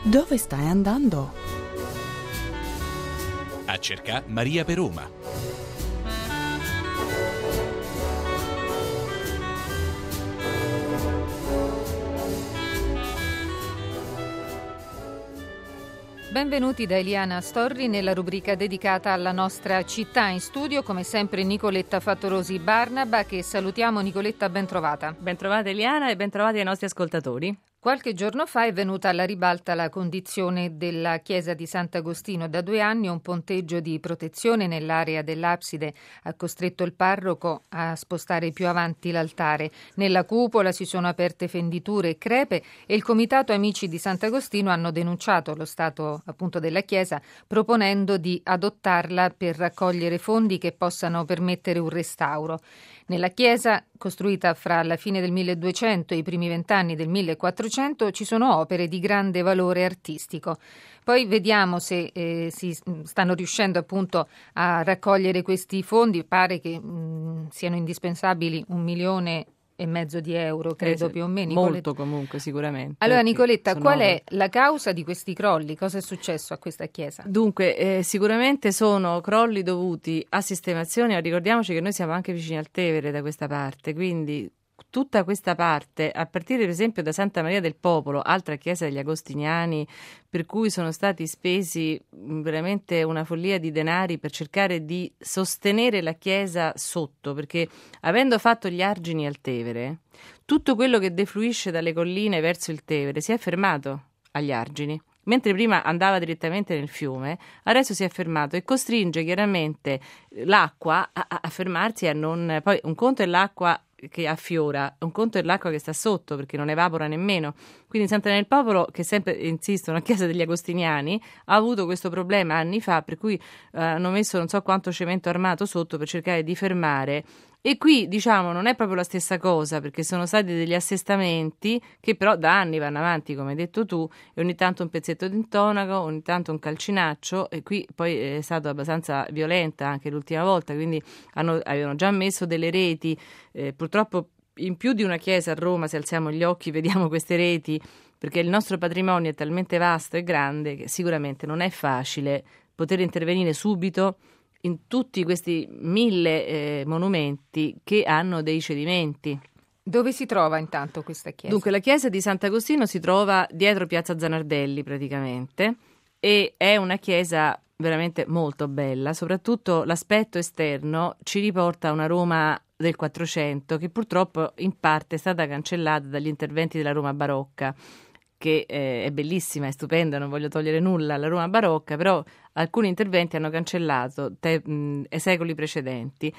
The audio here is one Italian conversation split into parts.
Dove stai andando? A cercare Maria per Roma. Benvenuti da Eliana Storri nella rubrica dedicata alla nostra città. In studio come sempre Nicoletta Fattorosi Barnaba, che salutiamo. Nicoletta, ben trovata. Ben trovata Eliana e ben trovati ai nostri ascoltatori. Qualche giorno fa è venuta alla ribalta la condizione della chiesa di Sant'Agostino. Da 2 anni un ponteggio di protezione nell'area dell'abside ha costretto il parroco a spostare più avanti l'altare. Nella cupola si sono aperte fenditure e crepe e il comitato Amici di Sant'Agostino hanno denunciato lo stato appunto della chiesa, proponendo di adottarla per raccogliere fondi che possano permettere un restauro. Nella chiesa, costruita fra la fine del 1200 e i primi 20 anni del 1400, ci sono opere di grande valore artistico. Poi vediamo se si stanno riuscendo appunto a raccogliere questi fondi. Pare che siano indispensabili 1,5 milioni di euro, credo più o meno. Molto comunque, sicuramente. Allora Nicoletta, qual è la causa di questi crolli? Cosa è successo a questa chiesa? Dunque, sicuramente sono crolli dovuti a sistemazioni. Ricordiamoci che noi siamo anche vicini al Tevere da questa parte, quindi tutta questa parte, a partire per esempio da Santa Maria del Popolo, altra chiesa degli Agostiniani, per cui sono stati spesi veramente una follia di denari per cercare di sostenere la chiesa sotto, perché avendo fatto gli argini al Tevere, tutto quello che defluisce dalle colline verso il Tevere si è fermato agli argini. Mentre prima andava direttamente nel fiume, adesso si è fermato e costringe chiaramente l'acqua a fermarsi e a non... Poi un conto è l'acqua che affiora, un conto è l'acqua che sta sotto perché non evapora nemmeno. Quindi Santa Maria del Popolo, che sempre, insisto, una chiesa degli Agostiniani, ha avuto questo problema anni fa, per cui hanno messo non so quanto cemento armato sotto per cercare di fermare. E qui, diciamo, non è proprio la stessa cosa, perché sono stati degli assestamenti che però da anni vanno avanti, come hai detto tu, e ogni tanto un pezzetto d'intonaco, ogni tanto un calcinaccio, e qui poi è stato abbastanza violenta anche l'ultima volta, quindi avevano già messo delle reti, purtroppo in più di una chiesa a Roma, se alziamo gli occhi vediamo queste reti, perché il nostro patrimonio è talmente vasto e grande che sicuramente non è facile poter intervenire subito in tutti questi 1000 monumenti che hanno dei cedimenti. Dove si trova intanto questa chiesa? Dunque la chiesa di Sant'Agostino si trova dietro Piazza Zanardelli praticamente e è una chiesa veramente molto bella, soprattutto l'aspetto esterno ci riporta a una Roma del 400 che purtroppo in parte è stata cancellata dagli interventi della Roma barocca, che è bellissima, è stupenda, non voglio togliere nulla alla Roma barocca, però alcuni interventi hanno cancellato secoli precedenti.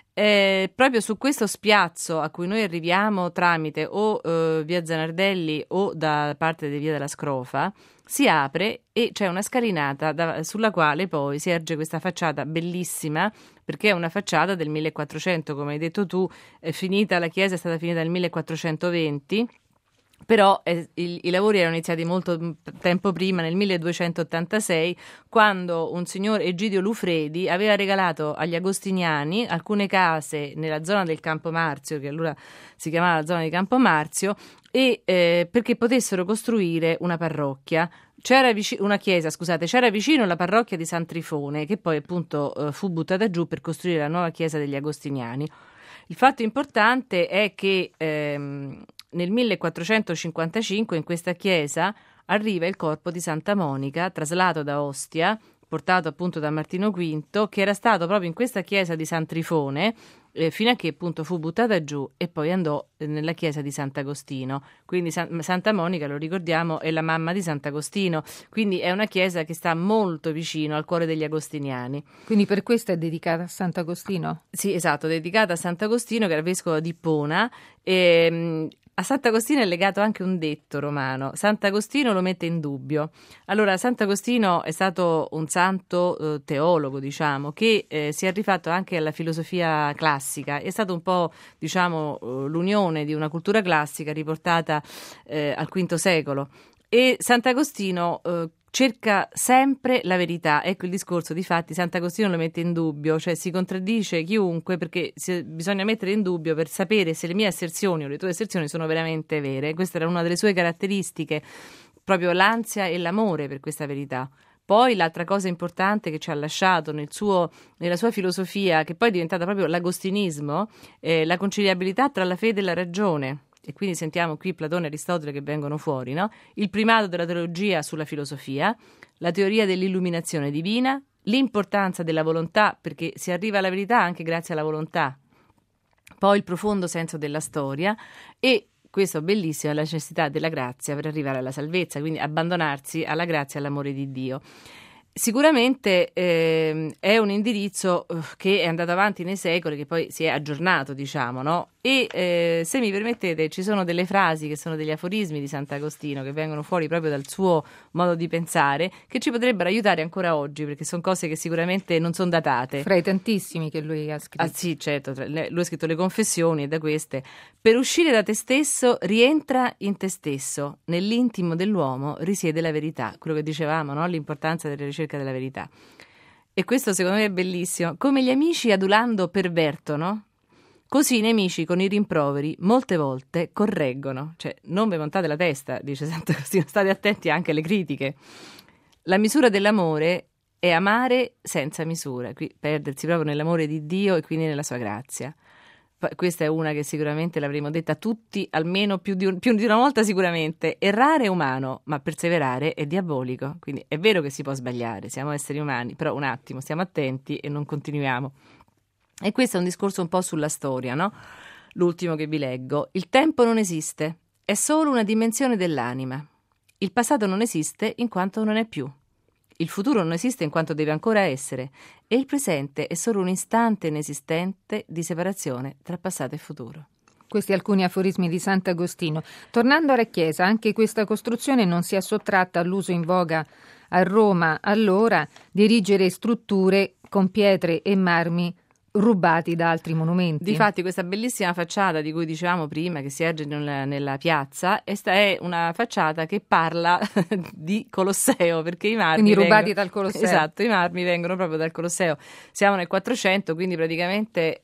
Proprio su questo spiazzo a cui noi arriviamo tramite o via Zanardelli o da parte di via della Scrofa si apre e c'è una scalinata sulla quale poi si erge questa facciata bellissima, perché è una facciata del 1400, come hai detto tu, la chiesa è stata finita nel 1420. Però i lavori erano iniziati molto tempo prima, nel 1286, quando un signor Egidio Lufredi aveva regalato agli agostiniani alcune case nella zona del Campo Marzio, che allora si chiamava la zona di Campo Marzio, e perché potessero costruire una parrocchia. C'era vicino la parrocchia di San Trifone, che poi appunto fu buttata giù per costruire la nuova chiesa degli agostiniani. Il fatto importante è che nel 1455 in questa chiesa arriva il corpo di Santa Monica, traslato da Ostia, portato appunto da Martino V, che era stato proprio in questa chiesa di San Trifone fino a che appunto fu buttata giù e poi andò nella chiesa di Sant'Agostino. Quindi Santa Monica, lo ricordiamo, è la mamma di Sant'Agostino, quindi è una chiesa che sta molto vicino al cuore degli agostiniani. Quindi per questo è dedicata a Sant'Agostino? Sì, esatto, dedicata a Sant'Agostino, che era vescovo di Ippona. A Sant'Agostino è legato anche un detto romano: Sant'Agostino lo mette in dubbio. Allora, Sant'Agostino è stato un santo teologo, diciamo, che si è rifatto anche alla filosofia classica. È stato un po', diciamo, l'unione di una cultura classica riportata al V secolo. E Sant'Agostino cerca sempre la verità. Ecco il discorso, difatti Sant'Agostino lo mette in dubbio, cioè si contraddice chiunque, perché bisogna mettere in dubbio per sapere se le mie asserzioni o le tue asserzioni sono veramente vere. Questa era una delle sue caratteristiche, proprio l'ansia e l'amore per questa verità. Poi l'altra cosa importante che ci ha lasciato nella sua filosofia, che poi è diventata proprio l'agostinismo, è la conciliabilità tra la fede e la ragione. E quindi sentiamo qui Platone e Aristotele che vengono fuori, no? Il primato della teologia sulla filosofia, la teoria dell'illuminazione divina, l'importanza della volontà, perché si arriva alla verità anche grazie alla volontà, poi il profondo senso della storia e questo bellissimo, la necessità della grazia per arrivare alla salvezza, quindi abbandonarsi alla grazia e all'amore di Dio. Sicuramente è un indirizzo che è andato avanti nei secoli, che poi si è aggiornato, diciamo, no? E se mi permettete, ci sono delle frasi che sono degli aforismi di Sant'Agostino che vengono fuori proprio dal suo modo di pensare, che ci potrebbero aiutare ancora oggi, perché sono cose che sicuramente non sono datate. Fra i tantissimi che lui ha scritto. Ah sì, certo, lui ha scritto le Confessioni e da queste: per uscire da te stesso rientra in te stesso, nell'intimo dell'uomo risiede la verità, quello che dicevamo, no? L'importanza della ricerca della verità. E questo secondo me è bellissimo. Come gli amici adulando pervertono, così i nemici con i rimproveri molte volte correggono. Cioè, non vi montate la testa, dice Sant'Agostino, state attenti anche alle critiche. La misura dell'amore è amare senza misura, qui perdersi proprio nell'amore di Dio e quindi nella sua grazia. Questa è una che sicuramente l'avremo detta tutti, almeno più di una volta sicuramente. Errare è umano, ma perseverare è diabolico. Quindi è vero che si può sbagliare, siamo esseri umani, però un attimo, stiamo attenti e non continuiamo. E questo è un discorso un po' sulla storia, no? L'ultimo che vi leggo. Il tempo non esiste, è solo una dimensione dell'anima. Il passato non esiste in quanto non è più. Il futuro non esiste in quanto deve ancora essere, e il presente è solo un istante inesistente di separazione tra passato e futuro. Questi alcuni aforismi di Sant'Agostino. Tornando alla Chiesa, anche questa costruzione non si è sottratta all'uso in voga a Roma allora di erigere strutture con pietre e marmi rubati da altri monumenti. Difatti questa bellissima facciata di cui dicevamo prima, che si erge nella piazza, è una facciata che parla di Colosseo, perché i marmi quindi rubati dal Colosseo. Esatto, i marmi vengono proprio dal Colosseo. Siamo nel 400, quindi praticamente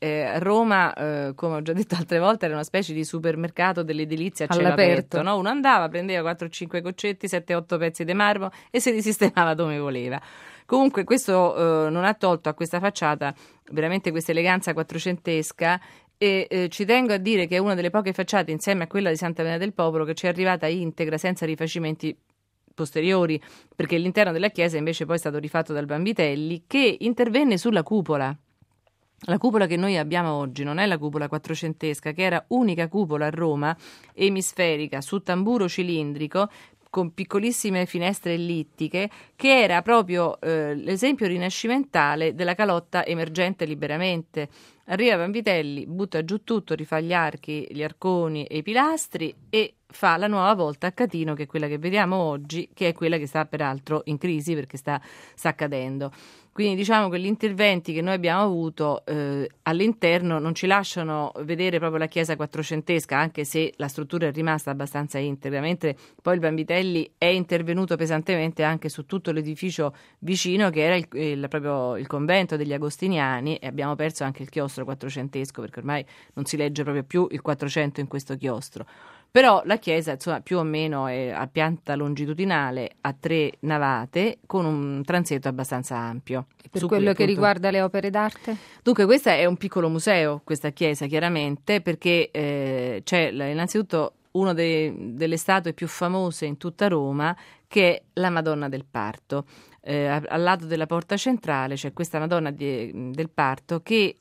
Roma, come ho già detto altre volte, era una specie di supermercato dell'edilizia a cielo aperto, no? Uno andava, prendeva 4-5 coccetti, 7-8 pezzi di marmo e se li sistemava dove voleva. Comunque questo non ha tolto a questa facciata veramente questa eleganza quattrocentesca e ci tengo a dire che è una delle poche facciate insieme a quella di Santa Maria del Popolo che ci è arrivata integra senza rifacimenti posteriori, perché l'interno della chiesa invece poi è stato rifatto dal Vanvitelli, che intervenne sulla cupola. La cupola che noi abbiamo oggi non è la cupola quattrocentesca, che era unica cupola a Roma, emisferica, su tamburo cilindrico, con piccolissime finestre ellittiche, che era proprio l'esempio rinascimentale della calotta emergente liberamente. Arriva Vanvitelli, butta giù tutto, rifà gli archi, gli arconi e i pilastri e fa la nuova volta a Catino, che è quella che vediamo oggi, che è quella che sta peraltro in crisi perché sta cadendo. Quindi diciamo che gli interventi che noi abbiamo avuto all'interno non ci lasciano vedere proprio la chiesa quattrocentesca, anche se la struttura è rimasta abbastanza integra, mentre poi il Vanvitelli è intervenuto pesantemente anche su tutto l'edificio vicino, che era proprio il convento degli Agostiniani, e abbiamo perso anche il chiostro quattrocentesco, perché ormai non si legge proprio più il 400 in questo chiostro. Però la chiesa, insomma, più o meno è a pianta longitudinale, a 3 navate, con un transetto abbastanza ampio. Per quello che riguarda le opere d'arte? Dunque, questa è un piccolo museo, questa chiesa, chiaramente, perché c'è innanzitutto una delle statue più famose in tutta Roma, che è la Madonna del Parto. Al lato della porta centrale c'è questa Madonna del Parto che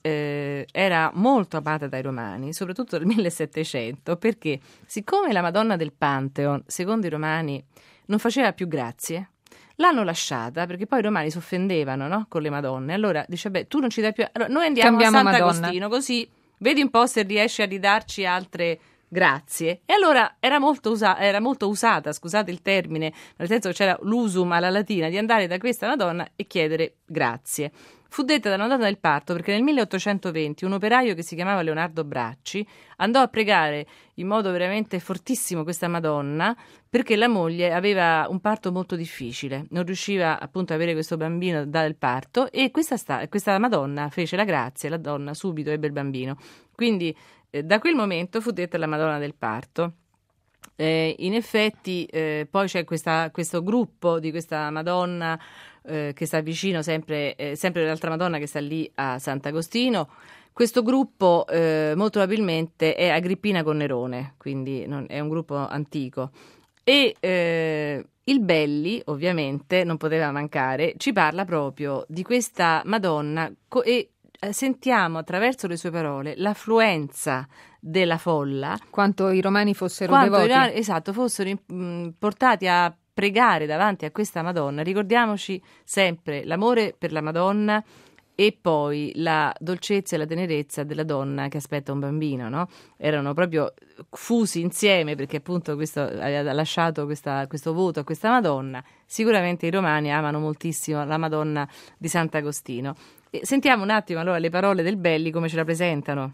era molto amata dai romani, soprattutto nel 1700, perché siccome la Madonna del Pantheon, secondo i romani, non faceva più grazie, l'hanno lasciata perché poi i romani si offendevano, no? Con le Madonne. Allora dice, beh, tu non ci dai più... Allora, noi andiamo a Sant'Agostino, così vedi un po' se riesci a ridarci altre... Grazie. E allora era molto usata, scusate il termine, nel senso che c'era l'usum alla latina di andare da questa Madonna e chiedere grazie. Fu detta da Madonna del Parto perché nel 1820 un operaio che si chiamava Leonardo Bracci andò a pregare in modo veramente fortissimo questa Madonna perché la moglie aveva un parto molto difficile, non riusciva appunto ad avere questo bambino dal parto e questa Madonna fece la grazia e la donna subito ebbe il bambino. Quindi da quel momento fu detta la Madonna del Parto. In effetti poi c'è questo gruppo di questa Madonna che sta vicino, sempre l'altra Madonna che sta lì a Sant'Agostino. Questo gruppo molto probabilmente è Agrippina con Nerone, quindi è un gruppo antico. E il Belli, ovviamente, non poteva mancare, ci parla proprio di questa Madonna e sentiamo attraverso le sue parole l'affluenza della folla. Quanto i romani fossero devoti. Esatto, fossero portati a pregare davanti a questa Madonna. Ricordiamoci sempre l'amore per la Madonna e poi la dolcezza e la tenerezza della donna che aspetta un bambino, no? Erano proprio fusi insieme, perché appunto questo aveva lasciato questo voto a questa Madonna. Sicuramente i romani amano moltissimo la Madonna di Sant'Agostino. Sentiamo un attimo allora le parole del Belli come ce la presentano.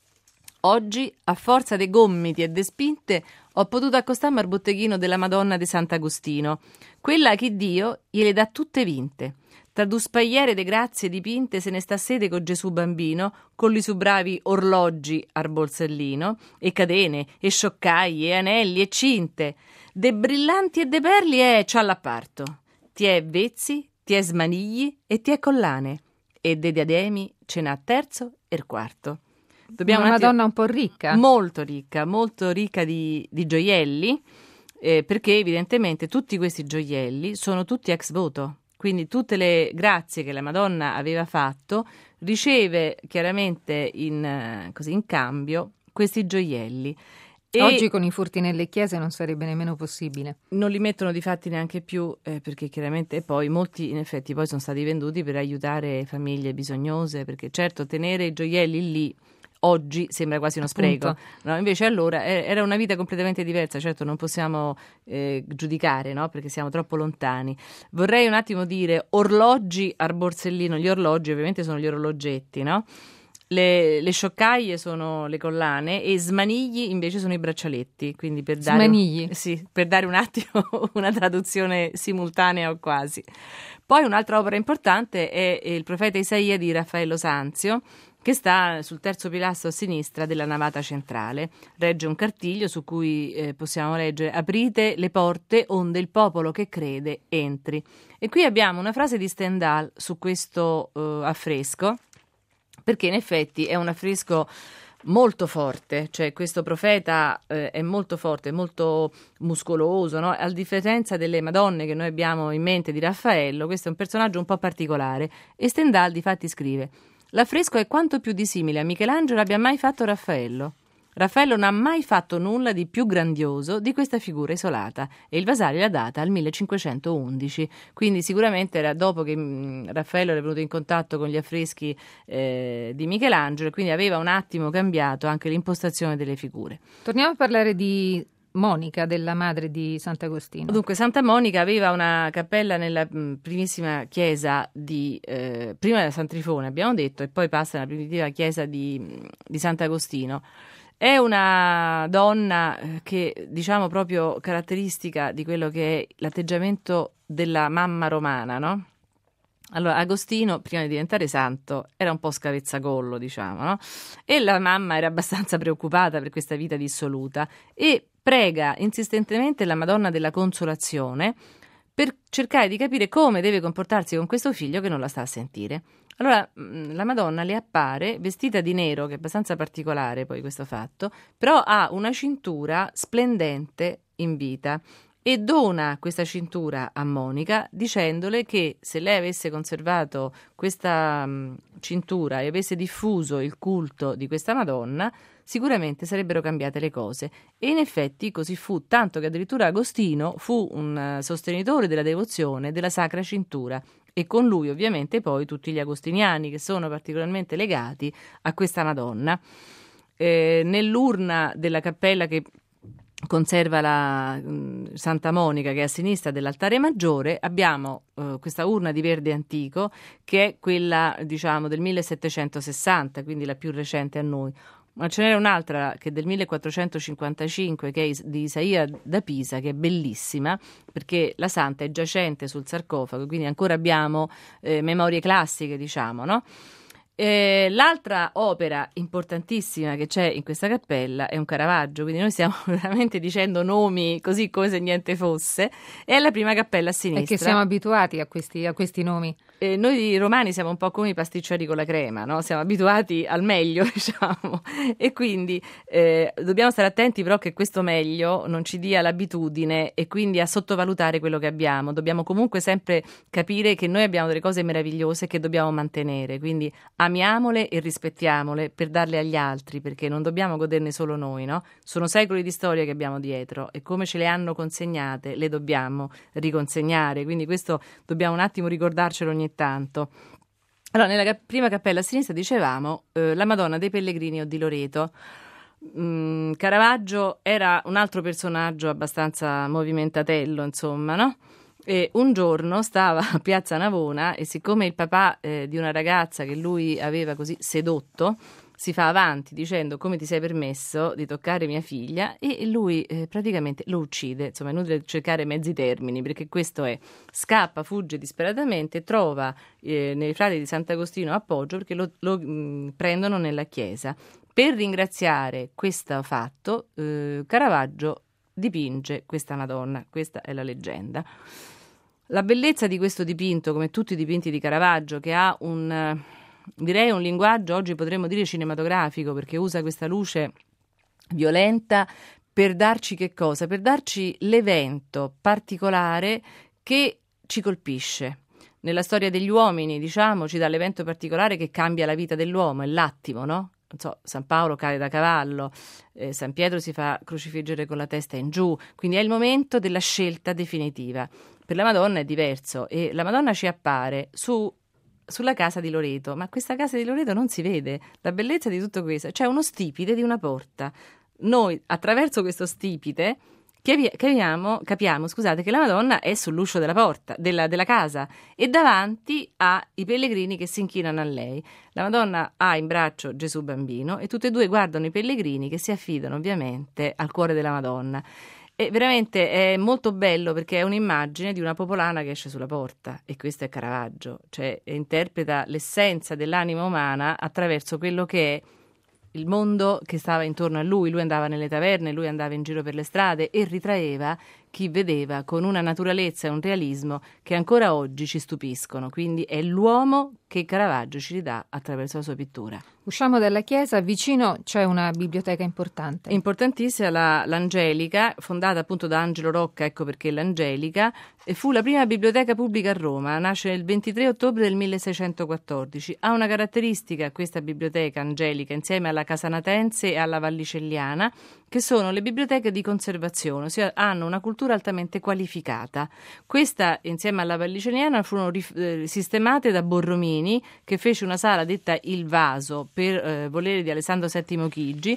Oggi, a forza de gomiti e de spinte, ho potuto accostarmi al botteghino della Madonna di Sant'Agostino, quella che Dio gliele dà tutte vinte. Tra due spaiere de grazie dipinte se ne sta sede con Gesù bambino, con li su bravi orlogi al borsellino, e catene, e scioccaie, e anelli, e cinte, de brillanti e de perli c'ha l'apparto. Ti è vezzi, ti è smanigli e ti è collane, e de diademi ce n'ha terzo e quarto. Una Madonna un po' ricca. Molto ricca di gioielli, perché evidentemente tutti questi gioielli sono tutti ex voto. Quindi tutte le grazie che la Madonna aveva fatto riceve chiaramente in cambio questi gioielli. E oggi con i furti nelle chiese non sarebbe nemmeno possibile. Non li mettono di fatti neanche più, perché chiaramente poi molti in effetti poi sono stati venduti per aiutare famiglie bisognose, perché certo tenere i gioielli lì oggi sembra quasi uno spreco, no? Invece allora era una vita completamente diversa. Certo non possiamo giudicare, no? Perché siamo troppo lontani. Vorrei un attimo dire orologi al borsellino. Gli orologi ovviamente sono gli orologetti, no? Le scioccaie sono le collane e smanigli invece sono i braccialetti, quindi per dare un attimo una traduzione simultanea o quasi. Poi un'altra opera importante è il profeta Isaia di Raffaello Sanzio, che sta sul terzo pilastro a sinistra della navata centrale. Regge un cartiglio su cui possiamo leggere: aprite le porte onde il popolo che crede entri. E qui abbiamo una frase di Stendhal su questo affresco, perché in effetti è un affresco molto forte, cioè questo profeta è molto forte, molto muscoloso, no? A differenza delle Madonne che noi abbiamo in mente di Raffaello, questo è un personaggio un po' particolare. E Stendhal difatti scrive: l'affresco è quanto più dissimile a Michelangelo abbia mai fatto Raffaello. Raffaello non ha mai fatto nulla di più grandioso di questa figura isolata, e il Vasari l'ha data al 1511, quindi sicuramente era dopo che Raffaello era venuto in contatto con gli affreschi di Michelangelo, e quindi aveva un attimo cambiato anche l'impostazione delle figure. Torniamo a parlare di Monica, della madre di Sant'Agostino. Dunque, Santa Monica aveva una cappella nella primissima chiesa prima della San Trifone, abbiamo detto, e poi passa nella primitiva chiesa di Sant'Agostino. È una donna che, diciamo, proprio caratteristica di quello che è l'atteggiamento della mamma romana, no? Allora, Agostino, prima di diventare santo, era un po' scavezzagollo, diciamo, no? E la mamma era abbastanza preoccupata per questa vita dissoluta e prega insistentemente la Madonna della Consolazione per cercare di capire come deve comportarsi con questo figlio che non la sta a sentire. Allora la Madonna le appare vestita di nero, che è abbastanza particolare poi questo fatto, però ha una cintura splendente in vita, e dona questa cintura a Monica dicendole che se lei avesse conservato questa cintura e avesse diffuso il culto di questa Madonna, sicuramente sarebbero cambiate le cose. E in effetti così fu, tanto che addirittura Agostino fu un sostenitore della devozione della Sacra Cintura, e con lui ovviamente poi tutti gli agostiniani che sono particolarmente legati a questa Madonna. Nell'urna della cappella che conserva la Santa Monica, che è a sinistra dell'altare maggiore, abbiamo questa urna di verde antico, che è quella, diciamo, del 1760, quindi la più recente a noi. Ma ce n'era un'altra che è del 1455, che è di Isaia da Pisa, che è bellissima, perché la santa è giacente sul sarcofago, quindi ancora abbiamo memorie classiche, diciamo, no? L'altra opera importantissima che c'è in questa cappella è un Caravaggio, quindi noi stiamo veramente dicendo nomi così come se niente fosse. È la prima cappella a sinistra. È che siamo abituati a questi nomi. Noi romani siamo un po' come i pasticciori con la crema, no? Siamo abituati al meglio, diciamo, e quindi dobbiamo stare attenti però che questo meglio non ci dia l'abitudine e quindi a sottovalutare quello che abbiamo. Dobbiamo comunque sempre capire che noi abbiamo delle cose meravigliose che dobbiamo mantenere, quindi amiamole e rispettiamole per darle agli altri, perché non dobbiamo goderne solo noi, no? Sono secoli di storia che abbiamo dietro e come ce le hanno consegnate le dobbiamo riconsegnare, quindi questo dobbiamo un attimo ricordarcelo ogni tanto. Allora, nella prima cappella a sinistra dicevamo la Madonna dei Pellegrini o di Loreto. Caravaggio era un altro personaggio abbastanza movimentatello, insomma, no? E un giorno stava a Piazza Navona e siccome il papà di una ragazza che lui aveva così sedotto si fa avanti dicendo come ti sei permesso di toccare mia figlia, e lui praticamente lo uccide. Insomma, è inutile cercare mezzi termini, perché questo è: scappa, fugge disperatamente, trova nei frati di Sant'Agostino appoggio perché lo prendono nella chiesa. Per ringraziare questo fatto Caravaggio dipinge questa Madonna. Questa è la leggenda. La bellezza di questo dipinto, come tutti i dipinti di Caravaggio, che ha un linguaggio, oggi potremmo dire cinematografico, perché usa questa luce violenta per darci che cosa? Per darci l'evento particolare che ci colpisce. Nella storia degli uomini, diciamo, ci dà l'evento particolare che cambia la vita dell'uomo, è l'attimo, no? Non so, San Paolo cade da cavallo, San Pietro si fa crocifiggere con la testa in giù, quindi è il momento della scelta definitiva. Per la Madonna è diverso e la Madonna ci appare sulla casa di Loreto, ma questa casa di Loreto non si vede. La bellezza di tutto questo, c'è uno stipite di una porta. Noi attraverso questo stipite capiamo, che la Madonna è sull'uscio della porta della casa e davanti ha i pellegrini che si inchinano a lei. La Madonna ha in braccio Gesù bambino e tutte e due guardano i pellegrini che si affidano ovviamente al cuore della Madonna. E veramente è molto bello perché è un'immagine di una popolana che esce sulla porta, e questo è Caravaggio, cioè interpreta l'essenza dell'anima umana attraverso quello che è il mondo che stava intorno a lui. Lui andava nelle taverne, lui andava in giro per le strade e ritraeva chi vedeva con una naturalezza e un realismo che ancora oggi ci stupiscono. Quindi è l'uomo che Caravaggio ci ridà attraverso la sua pittura. Usciamo dalla chiesa, vicino c'è una biblioteca importante. Importantissima, l'Angelica, fondata appunto da Angelo Rocca, ecco perché l'Angelica, e fu la prima biblioteca pubblica a Roma, nasce il 23 ottobre del 1614. Ha una caratteristica questa biblioteca Angelica, insieme alla Casanatense e alla Vallicelliana, che sono le biblioteche di conservazione, ossia hanno una cultura altamente qualificata. Questa, insieme alla Vallicelliana, furono sistemate da Borromini, che fece una sala detta Il Vaso per volere di Alessandro VII Chigi,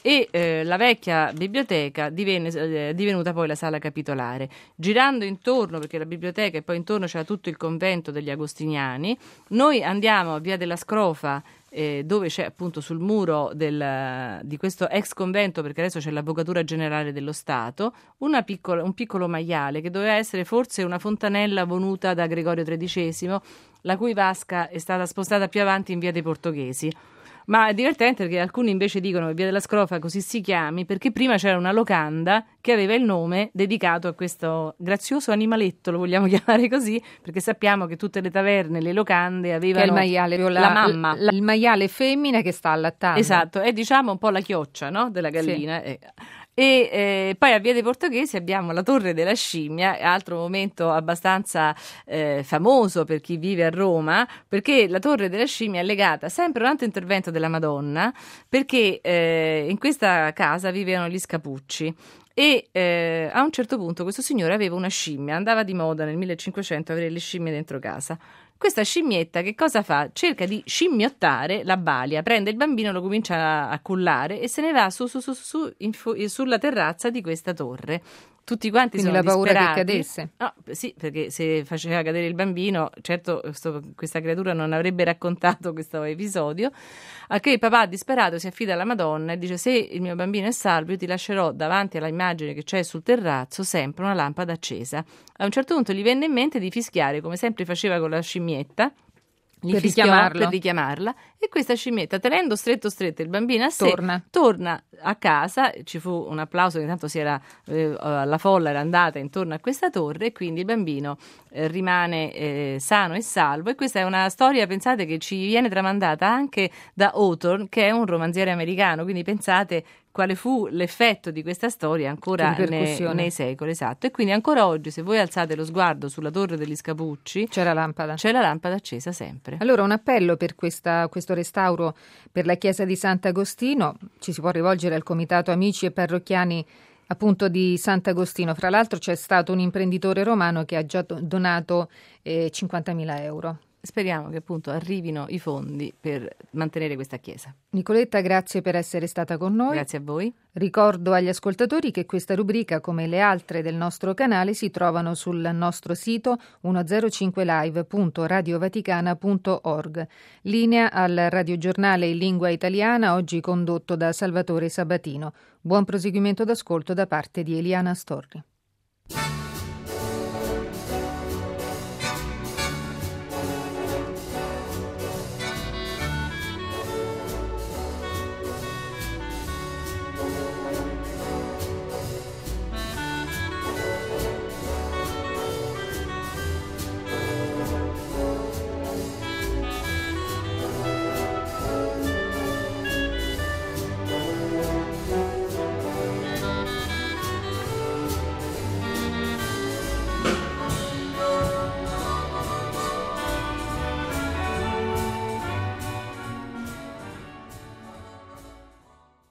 e la vecchia biblioteca è divenuta poi la sala capitolare. Girando intorno, perché la biblioteca e poi intorno c'era tutto il convento degli Agostiniani, noi andiamo a Via della Scrofa, dove c'è appunto sul muro di questo ex convento, perché adesso c'è l'Avvocatura Generale dello Stato, un piccolo maiale che doveva essere forse una fontanella venuta da Gregorio XIII, la cui vasca è stata spostata più avanti in Via dei Portoghesi. Ma è divertente perché alcuni invece dicono che Via della Scrofa così si chiami perché prima c'era una locanda che aveva il nome dedicato a questo grazioso animaletto, lo vogliamo chiamare così, perché sappiamo che tutte le taverne, le locande avevano il maiale, la mamma. Il maiale femmina che sta allattando. Esatto, è diciamo un po' la chioccia, no? Della gallina. Sì. E poi a Via dei Portoghesi abbiamo la Torre della Scimmia, altro momento abbastanza famoso per chi vive a Roma, perché la Torre della Scimmia è legata sempre a un altro intervento della Madonna, perché in questa casa vivevano gli Scapucci. E a un certo punto questo signore aveva una scimmia, andava di moda nel 1500 avere le scimmie dentro casa. Questa scimmietta che cosa fa? Cerca di scimmiottare la balia, prende il bambino, lo comincia a cullare e se ne va sulla terrazza di questa torre. Tutti quanti quindi sono disperati. Paura che cadesse? No, sì, perché se faceva cadere il bambino, certo questa creatura non avrebbe raccontato questo episodio, a che il papà disperato si affida alla Madonna e dice: se il mio bambino è salvo io ti lascerò davanti alla immagine che c'è sul terrazzo sempre una lampada accesa. A un certo punto gli venne in mente di fischiare, come sempre faceva con la scimmietta, gli fischiò per richiamarla, e questa scimmietta, tenendo stretto il bambino a sé, torna a casa. Ci fu un applauso, che intanto la folla era andata intorno a questa torre, e quindi il bambino rimane sano e salvo. E questa è una storia, pensate, che ci viene tramandata anche da Hawthorne, che è un romanziere americano, quindi pensate quale fu l'effetto di questa storia ancora nei secoli, esatto. E quindi ancora oggi, se voi alzate lo sguardo sulla torre degli Scapucci, c'è la lampada accesa sempre. Allora, un appello per questo restauro per la chiesa di Sant'Agostino: ci si può rivolgere al comitato amici e parrocchiani appunto di Sant'Agostino. Fra l'altro c'è stato un imprenditore romano che ha già donato 50.000 euro. Speriamo che appunto arrivino i fondi per mantenere questa chiesa. Nicoletta, grazie per essere stata con noi. Grazie a voi. Ricordo agli ascoltatori che questa rubrica, come le altre del nostro canale, si trovano sul nostro sito 105live.radiovaticana.org. Linea al radiogiornale in lingua italiana, oggi condotto da Salvatore Sabatino. Buon proseguimento d'ascolto da parte di Eliana Storri.